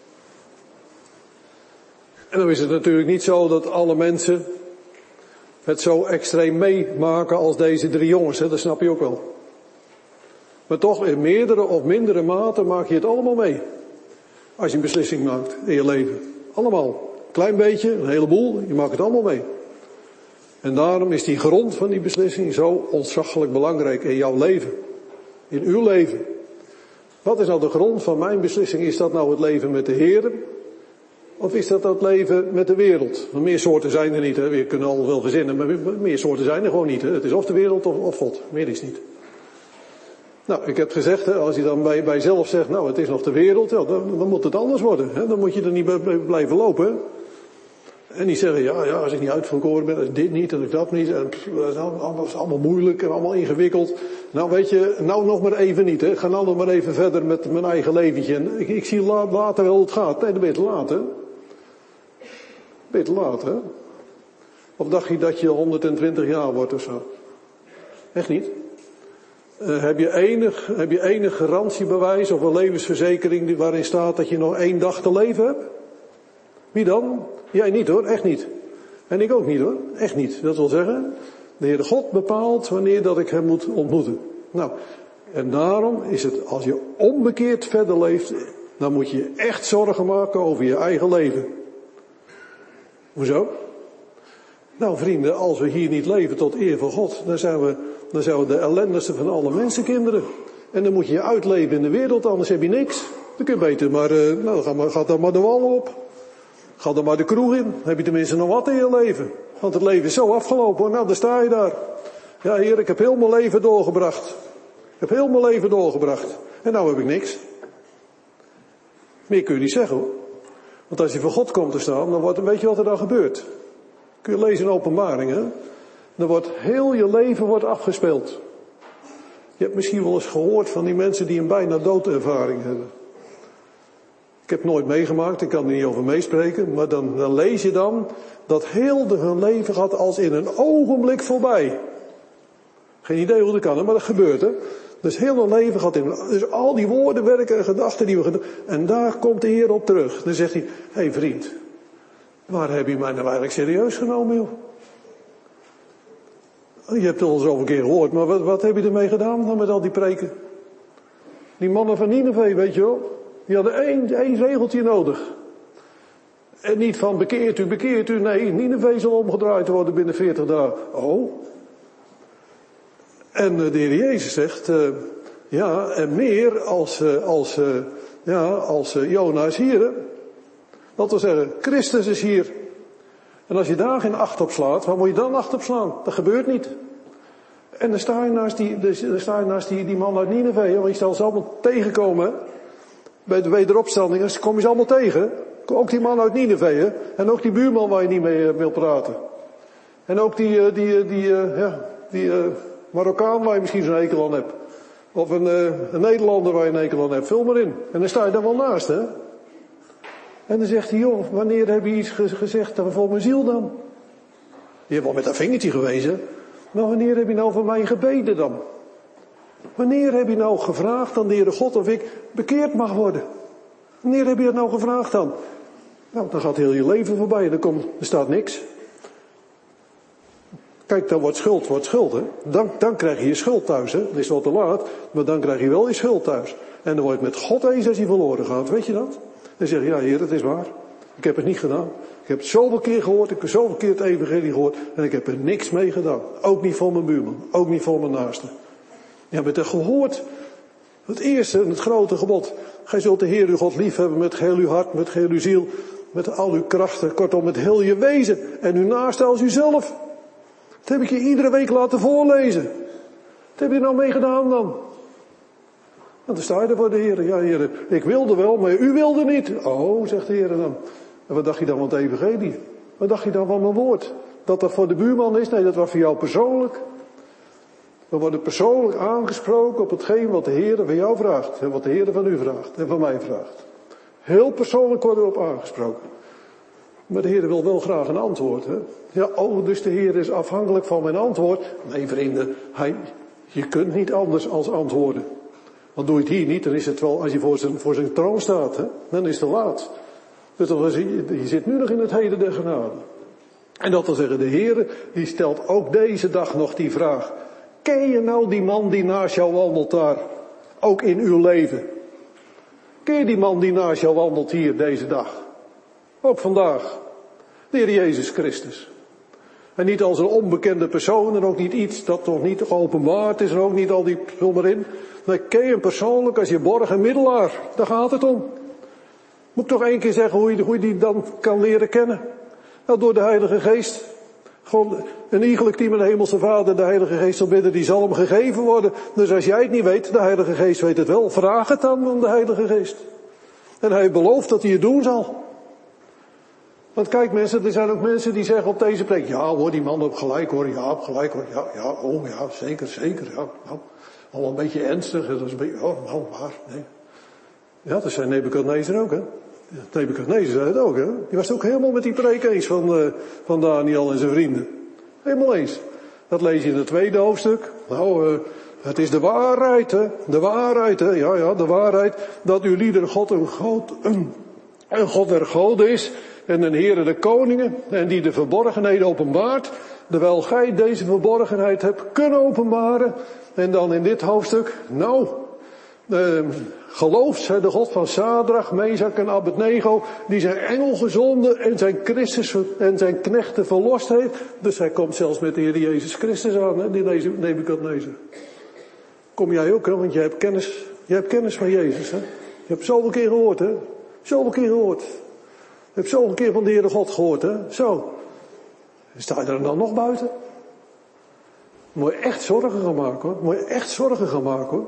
En dan is het natuurlijk niet zo dat alle mensen het zo extreem meemaken als deze drie jongens, hè, dat snap je ook wel. Maar toch in meerdere of mindere mate maak je het allemaal mee. Als je een beslissing maakt in je leven. Allemaal. Klein beetje, een heleboel, je maakt het allemaal mee. En daarom is die grond van die beslissing zo ontzaglijk belangrijk in jouw leven. In uw leven. Wat is nou de grond van mijn beslissing? Is dat nou het leven met de Heer? Of is dat het leven met de wereld? Want meer soorten zijn er niet, hè. We kunnen al wel verzinnen, maar meer soorten zijn er gewoon niet, hè. Het is of de wereld of, of God. Meer is niet. Nou, ik heb gezegd, hè, als je dan bij, bij jezelf zegt, nou, het is nog de wereld, ja, dan, dan moet het anders worden. Hè. Dan moet je er niet bij blijven lopen. Hè. En niet zeggen, ja, ja, als ik niet uitverkoren ben, als dit niet, en ik dat niet, en pff, dat is allemaal, is allemaal moeilijk en allemaal ingewikkeld. Nou, weet je, nou nog maar even niet, hè. Ga nou nog maar even verder met mijn eigen leventje. En ik, ik zie la, later wel hoe het gaat. Nee, dan ben je te laat, hè. Ben je te laat, hè. Of dacht je dat je honderdtwintig jaar wordt of zo? Echt niet. Uh, heb je enig, heb je enig garantiebewijs of een levensverzekering waarin staat dat je nog één dag te leven hebt? Wie dan? Jij niet hoor, echt niet. En ik ook niet hoor, echt niet. Dat wil zeggen, de Heere God bepaalt wanneer dat ik hem moet ontmoeten. Nou, en daarom is het, als je onbekeerd verder leeft, dan moet je je echt zorgen maken over je eigen leven. Hoezo? Nou vrienden, als we hier niet leven tot eer van God, dan zijn we, dan zijn we de ellendigste van alle mensenkinderen. En dan moet je je uitleven in de wereld, anders heb je niks. Dan kun je beter maar, uh, nou ga, maar, ga dan maar de wal op. Ga dan maar de kroeg in. Dan heb je tenminste nog wat in je leven. Want het leven is zo afgelopen hoor. Nou, dan sta je daar. Ja Heer, ik heb heel mijn leven doorgebracht. Ik heb heel mijn leven doorgebracht. En nou heb ik niks. Meer kun je niet zeggen hoor. Want als je voor God komt te staan, dan wordt, weet je wat er dan gebeurt? Kun je lezen in Openbaringen. Dan wordt heel je leven wordt afgespeeld. Je hebt misschien wel eens gehoord van die mensen die een bijna doodervaring hebben. Ik heb het nooit meegemaakt, ik kan er niet over meespreken. Maar dan, dan lees je dan dat heel de, hun leven gaat als in een ogenblik voorbij. Geen idee hoe dat kan, maar dat gebeurt hè. Dus heel hun leven gaat in, dus al die woorden, werken en gedachten die we gedaan. En daar komt de Heer op terug. Dan zegt hij, hé hey vriend, waar heb je mij nou eigenlijk serieus genomen joh? Je hebt het al zoveel keer gehoord, maar wat, wat heb je ermee gedaan dan met al die preken? Die mannen van Nineve, weet je wel, die hadden één, één regeltje nodig. En niet van bekeert u, bekeert u, nee, Nineve zal omgedraaid worden binnen veertig dagen. Oh. En de Heer Jezus zegt, uh, ja, en meer als, uh, als, uh, ja, als uh, Jona is hier. Hè? Dat wil zeggen, Christus is hier. En als je daar geen acht op slaat, waar moet je dan acht op slaan? Dat gebeurt niet. En dan sta je naast die, dan sta je naast die, die man uit Nineve, want je zal ze allemaal tegenkomen. Bij de wederopstanding, dan kom je ze allemaal tegen. Ook die man uit Nineve, en ook die buurman waar je niet mee uh, wil praten. En ook die, uh, die, uh, die, uh, ja, die uh, Marokkaan waar je misschien zo'n hekel aan hebt. Of een, uh, een Nederlander waar je een hekel aan hebt. Vul maar in. En dan sta je daar wel naast, hè. En dan zegt hij, joh, wanneer heb je iets gezegd voor mijn ziel dan? Je hebt wel met dat vingertje gewezen. Maar wanneer heb je nou voor mij gebeden dan? Wanneer heb je nou gevraagd aan de Heere God of ik bekeerd mag worden? Wanneer heb je dat nou gevraagd dan? Nou, dan gaat heel je leven voorbij. Dan komt, er staat niks. Kijk, dan wordt schuld, wordt schuld, hè. Dan, dan krijg je je schuld thuis, hè. Dat is wel te laat, maar dan krijg je wel je schuld thuis. En dan wordt het met God eens als hij verloren gaat, weet je dat? Dan zeg je, ja Heer, het is waar. Ik heb het niet gedaan. Ik heb het zoveel keer gehoord, ik heb zoveel keer het evangelie gehoord. En ik heb er niks mee gedaan. Ook niet voor mijn buurman, ook niet voor mijn naaste. Je hebt het gehoord. Het eerste en het grote gebod. Gij zult de Heer uw God lief hebben met heel uw hart, met heel uw ziel, met al uw krachten, kortom met heel je wezen. En uw naaste als uzelf. Dat heb ik je iedere week laten voorlezen. Wat heb je nou mee gedaan dan? En dan sta je er voor de Heer. Ja Heer, ik wilde wel, maar u wilde niet. Oh, zegt de Heer dan. En wat dacht je dan van het evangelie? Wat dacht je dan van mijn woord? Dat dat voor de buurman is? Nee, dat was voor jou persoonlijk. We worden persoonlijk aangesproken op hetgeen wat de Heer van jou vraagt. En wat de Heer van u vraagt en van mij vraagt. Heel persoonlijk worden we op aangesproken. Maar de Heer wil wel graag een antwoord. Hè? Ja, oh, dus de Heer is afhankelijk van mijn antwoord. Nee, vrienden, hij, je kunt niet anders als antwoorden. Want doe je het hier niet, dan is het wel, als je voor zijn, voor zijn troon staat, hè, dan is het te laat. Dus dan is je, je zit nu nog in het heden der genade. En dat wil zeggen, de Heer, die stelt ook deze dag nog die vraag. Ken je nou die man die naast jou wandelt daar? Ook in uw leven. Ken je die man die naast jou wandelt hier deze dag? Ook vandaag. De Heer Jezus Christus. En niet als een onbekende persoon en ook niet iets dat nog niet geopenbaard is en ook niet al die, vul maar in. Nee, ken je hem persoonlijk als je borg en middelaar. Daar gaat het om. Moet ik toch één keer zeggen hoe je, hoe je die dan kan leren kennen? Nou, door de Heilige Geest. Gewoon een iegelijk die met de Hemelse Vader de Heilige Geest zal bidden, die zal hem gegeven worden. Dus als jij het niet weet, de Heilige Geest weet het wel. Vraag het dan aan de Heilige Geest. En hij belooft dat hij het doen zal. Want kijk mensen, er zijn ook mensen die zeggen op deze plek, ja hoor, die man op gelijk hoor, ja op gelijk hoor, ja, ja, oh ja, zeker, zeker, ja, nou, al een beetje ernstig, dat is een beetje, oh, nou, maar, nee. Ja, dat zei Nebukadnezar ook, hè. Nebukadnezar zei het ook, hè. Die was het ook helemaal met die preek eens van, uh, van Daniel en zijn vrienden. Helemaal eens. Dat lees je in het tweede hoofdstuk. Nou, uh, het is de waarheid, hè. De waarheid, hè. Ja, ja, de waarheid, dat uw lieder God een God, een, een God der goden is. En een Heere de koningen, en die de verborgenheden openbaart, terwijl gij deze verborgenheid hebt kunnen openbaren. En dan in dit hoofdstuk, nou, uh, gelooft zij de God van Sadrach, Mezak en Abednego, die zijn engel gezonden en zijn Christus en zijn knechten verlost heeft. Dus hij komt zelfs met de Heer Jezus Christus aan, hè, die Nebukadnezar. Kom jij ook, hè, want jij hebt kennis, jij hebt kennis van Jezus, hè. Je hebt zoveel keer gehoord, hè. Zoveel keer gehoord. Je hebt zoveel keer van de Heere God gehoord, hè? Zo. Sta je er dan nog buiten? Moet je echt zorgen gaan maken, hoor. Moet je echt zorgen gaan maken, hoor.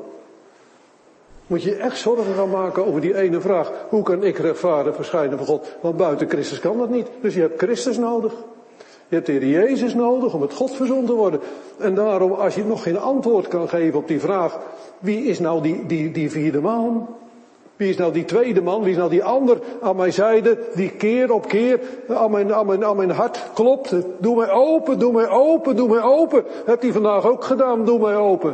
Moet je echt zorgen gaan maken over die ene vraag. Hoe kan ik rechtvaardig verschijnen voor God? Want buiten Christus kan dat niet. Dus je hebt Christus nodig. Je hebt de Heer Jezus nodig om het God verzoend te worden. En daarom, als je nog geen antwoord kan geven op die vraag. Wie is nou die, die, die vierde man? Wie is nou die tweede man? Wie is nou die ander aan mijn zijde, die keer op keer aan mijn, aan mijn, aan mijn hart klopt? Doe mij open, doe mij open, doe mij open. Hebt hij vandaag ook gedaan, doe mij open.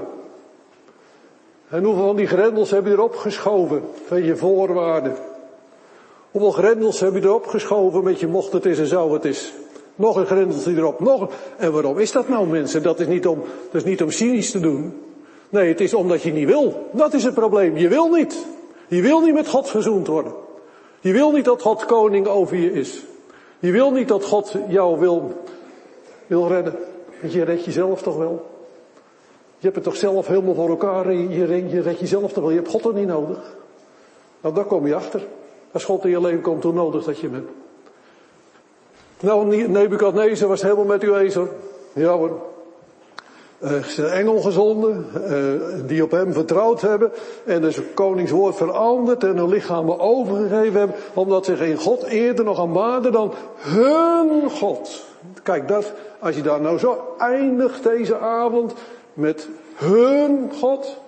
En hoeveel van die grendels heb je erop geschoven van je voorwaarden? Hoeveel grendels heb je erop geschoven met je mocht het is en zou het is? Nog een grendeltje erop, nog een. En waarom is dat nou, mensen? Dat is niet om, dat is niet om cynisch te doen. Nee, het is omdat je niet wil. Dat is het probleem. Je wil niet. Je wil niet met God verzoend worden. Je wil niet dat God koning over je is. Je wil niet dat God jou wil, wil redden. Want je redt jezelf toch wel. Je hebt het toch zelf helemaal voor elkaar. Je, je redt jezelf toch wel. Je hebt God toch niet nodig. Nou, daar kom je achter. Als God in je leven komt, hoe nodig dat je bent. Nou, Nebukadnezar was helemaal met u eens, hoor. Ja hoor. Uh, zijn engel gezonden, uh, die op hem vertrouwd hebben en dus het koningswoord veranderd en hun lichamen overgegeven hebben, omdat ze geen God eerder nog aanbaden dan hun God. Kijk, dat, als je daar nou zo eindigt deze avond met hun God.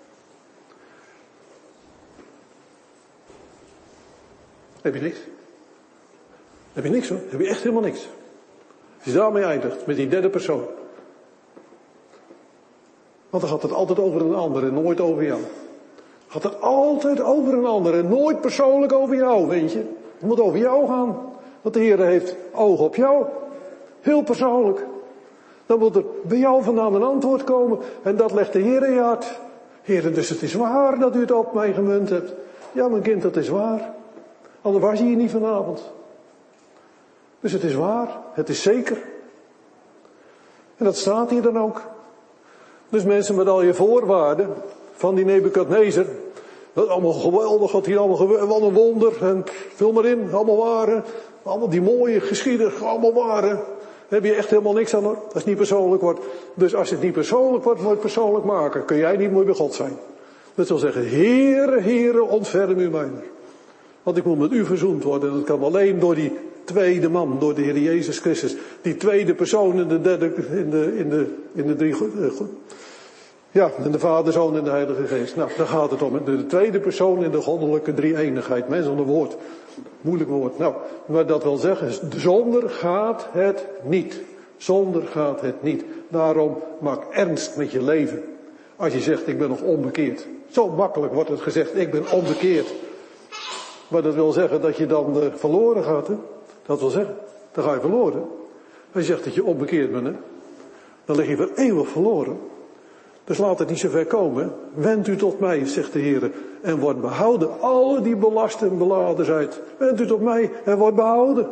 Heb je niks? Heb je niks, hoor? Heb je echt helemaal niks. Als je daarmee eindigt, met die derde persoon. Want dan gaat het altijd over een ander en nooit over jou. Gaat het altijd over een ander en nooit persoonlijk over jou, weet je. Het moet over jou gaan. Want de Heer heeft oog op jou. Heel persoonlijk. Dan moet er bij jou vandaan een antwoord komen. En dat legt de Heer in je hart. Heer, dus het is waar dat u het op mij gemunt hebt. Ja, mijn kind, dat is waar. Anders was je hier niet vanavond. Dus het is waar. Het is zeker. En dat staat hier dan ook. Dus mensen met al je voorwaarden van die Nebukadnezar. Dat is allemaal geweldig, wat hier allemaal gebeurt. Wat een wonder. En vul maar in, allemaal waren. Allemaal die mooie geschieden, allemaal waren. Daar heb je echt helemaal niks aan, hoor. Als het niet persoonlijk wordt. Dus als het niet persoonlijk wordt, moet je het persoonlijk maken. Kun jij niet mooi bij God zijn. Dat wil zeggen, Heere, Heere, ontferm u mij. Want ik moet met u verzoend worden. En dat kan alleen door die tweede man, door de Heer Jezus Christus. Die tweede persoon in de derde, in de, in de, in de drie, Ja, en de Vader, Zoon en de Heilige Geest. Nou, daar gaat het om. De tweede persoon in de goddelijke drie-eenigheid. Mensen zonder woord. Moeilijk woord. Nou, maar dat wil zeggen, zonder gaat het niet. Zonder gaat het niet. Daarom maak ernst met je leven. Als je zegt, ik ben nog onbekeerd. Zo makkelijk wordt het gezegd, ik ben onbekeerd. Maar dat wil zeggen dat je dan uh, verloren gaat, hè? Dat wil zeggen, dan ga je verloren. Als je zegt dat je onbekeerd bent, hè? Dan lig je voor eeuwig verloren. Dus laat het niet zo ver komen. Wend u tot mij, zegt de Heer, en wordt behouden. Alle die belast en beladen zijn. Wend u tot mij en wordt behouden.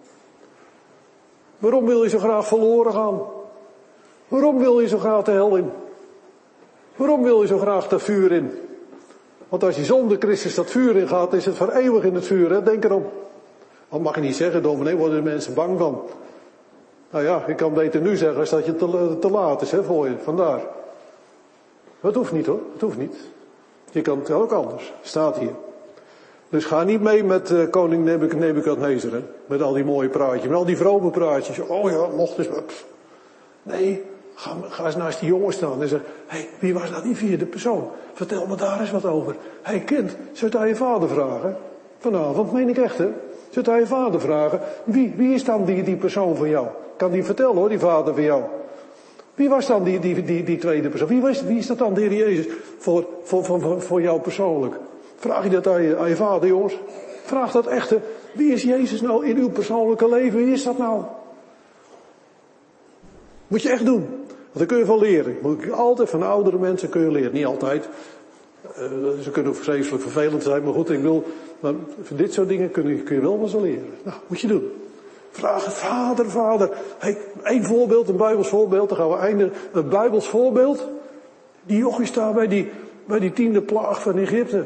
Waarom wil je zo graag verloren gaan? Waarom wil je zo graag de hel in? Waarom wil je zo graag dat vuur in? Want als je zonder Christus dat vuur in gaat, is het voor eeuwig in het vuur, hè? Denk erom. Dat mag je niet zeggen, dominee, worden de mensen bang van. Nou ja, ik kan beter nu zeggen als dat je te, te laat is, hè, voor je. Vandaar. Dat hoeft niet hoor, dat hoeft niet. Je kan het ook anders, staat hier. Dus ga niet mee met uh, koning Nebukadnezar, hè? Met al die mooie praatjes, met al die vrome praatjes. Oh ja, mocht eens. Nee, ga, ga eens naast die jongen staan en zeg, hé, hey, wie was dat die vierde persoon? Vertel me daar eens wat over. Hé hey, kind, zul je het aan je vader vragen? Vanavond, meen ik echt hè? Zul je het aan je vader vragen? Wie, wie is dan die, die persoon van jou? Kan die vertellen hoor, die vader van jou. Wie was dan die, die, die, die tweede persoon? Wie, was, wie is dat dan, de Heer Jezus, voor, voor, voor, voor jou persoonlijk? Vraag je dat aan je, aan je vader, jongens? Vraag dat echt. Wie is Jezus nou in uw persoonlijke leven? Wie is dat nou? Moet je echt doen. Want daar kun je van leren. Moet ik altijd van oudere mensen kun je leren. Niet altijd. Uh, ze kunnen vreselijk vervelend zijn. Maar goed, ik wil, maar voor dit soort dingen kun je, kun je wel van ze leren. Nou, moet je doen. Vraag het, vader, vader. Hey, één voorbeeld, een Bijbels voorbeeld. Dan gaan we eindigen. Een Bijbels voorbeeld. Die jochie staat bij die, bij die tiende plaag van Egypte.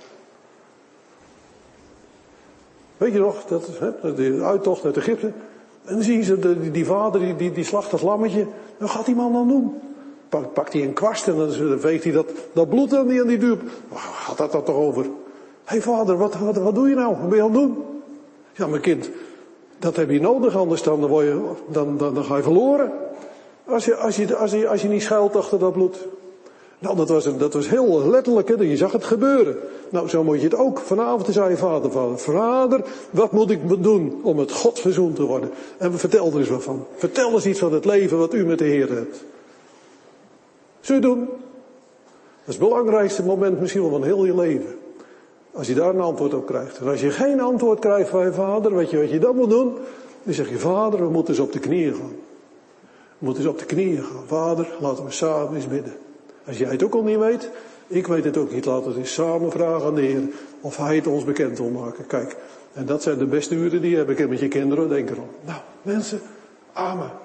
Weet je nog, dat, hè, de uittocht uit Egypte. En dan zien ze de, die, die vader, die, die, die slacht dat lammetje. Wat gaat die man dan doen? Pak, pakt hij een kwast en dan veegt hij dat, dat bloed aan die, aan die duur. Waar gaat dat dan toch over? Hé hey vader, wat, wat, wat doe je nou? Wat ben je aan het doen? Ja, mijn kind, dat heb je nodig, anders dan, dan, word je, dan, dan, dan ga je verloren. Als je, als, je, als, je, als je niet schuilt achter dat bloed. Nou, dat was, dat was heel letterlijk, hè? Je zag het gebeuren. Nou, zo moet je het ook. Vanavond is aan je vader, vader. Vader, wat moet ik doen om met God verzoend te worden? En vertel er eens wat van. Vertel eens iets van het leven wat u met de Heer hebt. Zul je doen? Dat is het belangrijkste moment misschien wel van heel je leven. Als je daar een antwoord op krijgt. En als je geen antwoord krijgt van je vader, weet je wat je dan moet doen? Dan zeg je, vader, we moeten eens op de knieën gaan. We moeten eens op de knieën gaan. Vader, laten we samen eens bidden. Als jij het ook al niet weet, ik weet het ook niet. Laten we het eens samen vragen aan de Heer of Hij het ons bekend wil maken. Kijk, en dat zijn de beste uren die je hebt. Ik heb met je kinderen, denk erom. Nou, mensen, amen.